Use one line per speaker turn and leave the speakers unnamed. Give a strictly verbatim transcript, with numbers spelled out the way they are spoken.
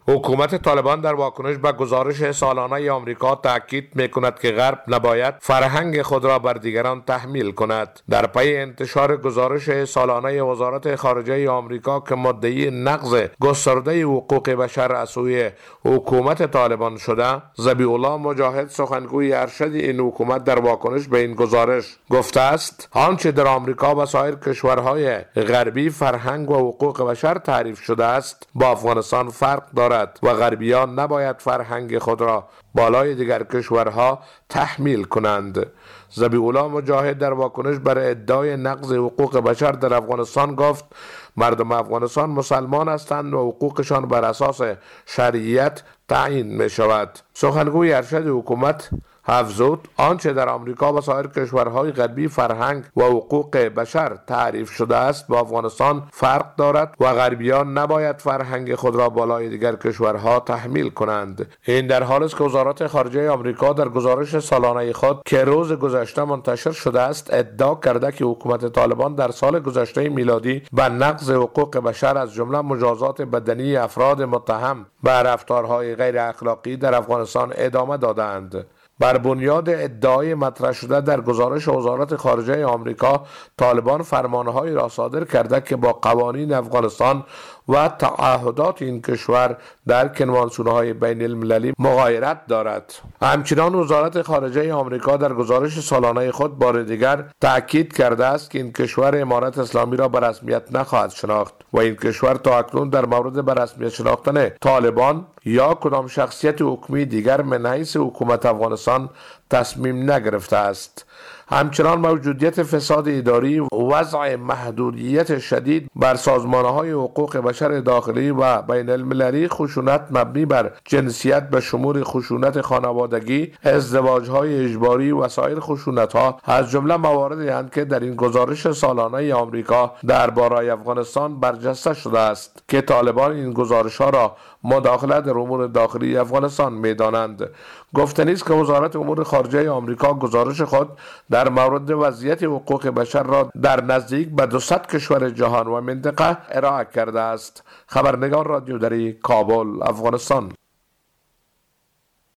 حکومت طالبان در واکنش به گزارش سالانه آمریکا تاکید می‌کند که غرب نباید فرهنگ خود را بر دیگران تحمیل کند. در پی انتشار گزارش سالانه وزارت خارجه آمریکا که مدعی نقض گسترده حقوق بشر از سوی حکومت طالبان شده، ذبیح الله مجاهد سخنگوی ارشد این حکومت در واکنش به این گزارش گفته است آنچه در آمریکا و سایر کشورهای غربی فرهنگ و حقوق بشر تعریف شده است با افغانستان فرق دارد و غربیان نباید فرهنگ خود را بالای دیگر کشورها تحمیل کنند. ذبیح الله مجاهد در واکنش بر ادعای نقض حقوق بشر در افغانستان گفت مردم افغانستان مسلمان هستند و حقوقشان بر اساس شریعت تعیین می شود. سخنگوی ارشد حکومت افزود آنچه در آمریکا و سایر کشورهای غربی فرهنگ و حقوق بشر تعریف شده است با افغانستان فرق دارد و غربیان نباید فرهنگ خود را بالای دیگر کشورها تحمیل کنند. این در حالی است که وزارت خارجه آمریکا در گزارش سالانه خود که روز گذشته منتشر شده است ادعا کرده که حکومت طالبان در سال گذشته میلادی به نقض حقوق بشر از جمله مجازات بدنی افراد متهم به رفتارهای غیر اخلاقی در افغانستان ادامه دادند. بر بنیاد ادعای مطرح شده در گزارش وزارت خارجه آمریکا، طالبان فرمانهایی را صادر کرده که با قوانین افغانستان و تعهدات این کشور در کنوانسیون‌های بین المللی مغایرت دارد. همچنان وزارت خارجه آمریکا در گزارش سالانه خود بار دیگر تأکید کرده است که این کشور امارت اسلامی را به رسمیت نخواهد شناخت و این کشور تا اکنون در مورد به رسمیت شناختن طالبان یا کدام شخصیت حکومی دیگر من حیث حکومت افغانستان تصمیم نگرفته است. همچنان موجودیت فساد اداری و وضع محدودیت شدید بر سازمان‌های حقوق بشر داخلی و بین المللی، خشونت مبنی بر جنسیت به شمول خشونت خانوادگی، ازدواج‌های اجباری و سایر خشونت‌ها از جمله مواردی هستند که در این گزارش سالانه آمریکا درباره افغانستان برجسته شده است که طالبان این گزارش‌ها را مداخله در امور داخلی افغانستان می‌دانند. گفتنی است که وزارت امور خارجه آمریکا گزارش خود در مورد وضعیت حقوق بشر را در نزدیک به دویست کشور جهان و منطقه ارائه کرده است. خبرنگار رادیو دری، کابل، افغانستان.